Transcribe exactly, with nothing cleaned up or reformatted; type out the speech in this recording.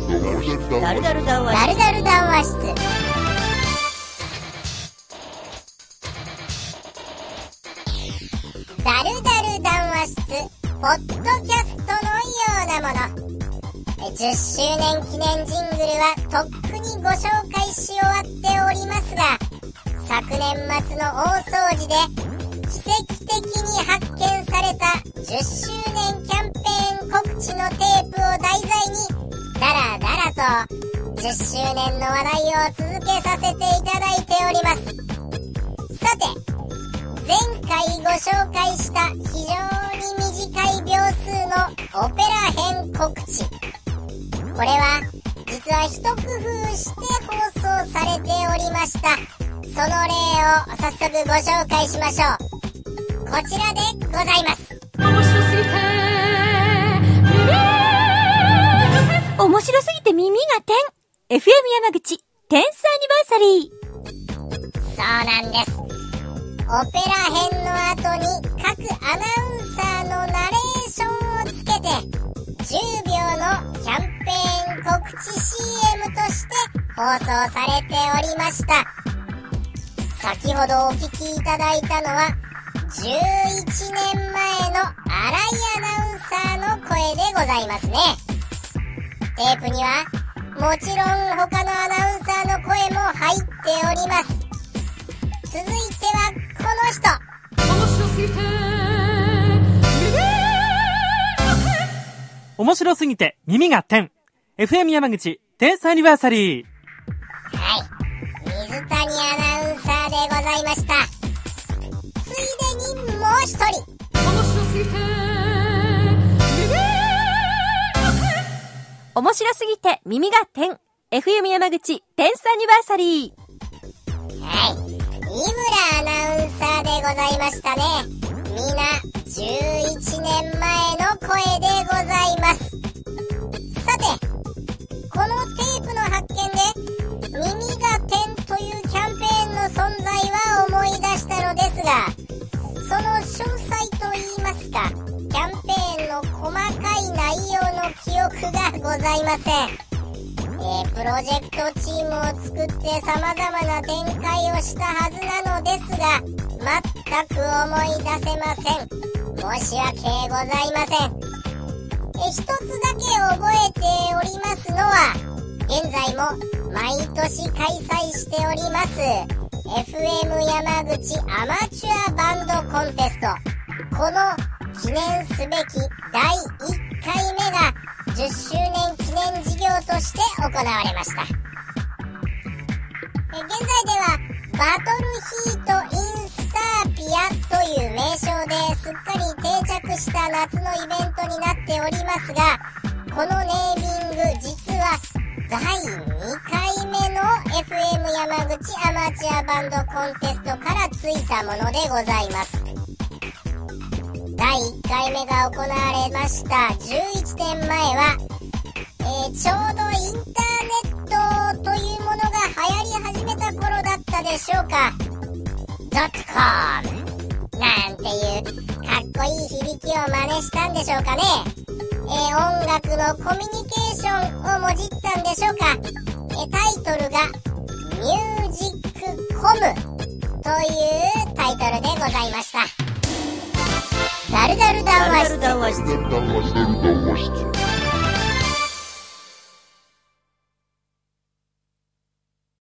ダルダル談話室。ダルダル談話室。ダルダル談話室、ポッドキャストのようなもの。じゅっしゅうねん記念ジングルはとっくにご紹介し終わっておりますが、昨年末の大掃除で奇跡的に発見されたじゅっしゅうねんキャンペーン告知のテープを題材にダラダラとじゅっしゅうねんの話題を続けさせていただいております。さて、前回ご紹介した非常に短い秒数のオペラ編告知、これは実は一工夫して放送されておりました。その例を早速ご紹介しましょう。こちらでございます。 面白すぎて耳面白すぎて耳が点 エフエム 山口テンスアニバーサリー。 そうなんです。オペラ編の後に各アナウンサーのナレーションをつけてじゅうびょうのキャンペーン告知 シーエム として放送されておりました。先ほどお聞きいただいたのはじゅういちねんまえの新井アナウンサーの声でございますね。テープにはもちろん他のアナウンサーの声も入っております。続いてはこの人。 面白すぎて面白すぎて耳が点 エフエム 山口テンスアニバーサリー。 はい、水谷アナウンサーでございました。ついでにもう一人。 面白すぎて面白すぎて耳が点 エフエム 山口テンスアニバーサリー。 はい、井村アナウンサーでございましたね。みんなじゅういちねんまえの声でございます。さて、このテープの発見で耳が点というキャンペーンの存在は思い出したのですが、その詳細といいますか、キャンペーンの細かい内容の記憶がございません。えー、プロジェクトチームを作って様々な展開をしたはずなのですが、全く思い出せません。申し訳ございません。え、一つだけ覚えておりますのは、現在も毎年開催しております エフエム 山口アマチュアバンドコンテスト。この記念すべきだいいっかいめがじゅっしゅうねん記念事業として行われました。え、現在ではバトルヒートインスターピアという名称ですっかり定着した夏のイベントになっておりますが、このネーミング実はだいにかいめの エフエム 山口アマチュアバンドコンテストからついたものでございます。だいいっかいめが行われましたじゅういちねんまえは、えー、ちょうどインターネットというものが流行り始めた頃だったでしょうか。ドットコムなんていうかっこいい響きを真似したんでしょうかね。えー、音楽のコミュニケーションをもじったんでしょうか。えー、タイトルがミュージックコムというタイトルでございました。ダルダル談話室。